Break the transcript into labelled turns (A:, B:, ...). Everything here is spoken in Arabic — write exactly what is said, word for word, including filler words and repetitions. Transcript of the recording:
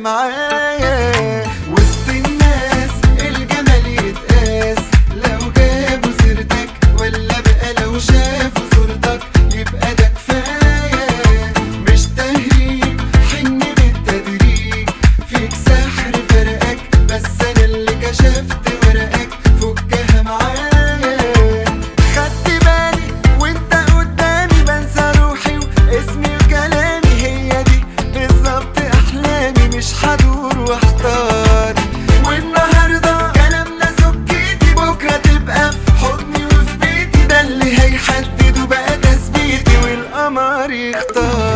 A: معايا. وسط الناس الجمال يتقاس، لو جابوا سيرتك ولا بقى لو شافوا صورتك يبقى ده كفاية. مش تهريج حن بالتدريج، فيك سحر فرقك بس انا اللي كشفت ورقك، فكها معايا. خدت بالي وانت قدامي بنسى روحي واسمي وكلامي، هي دي بالظبط احلامي، مش هدور واحتار. والنهارده كلامنا سكتي، بكره تبقى في حضني وفي بيتي، ده اللي هيحدد وبقى تثبيتي والقمر يختار.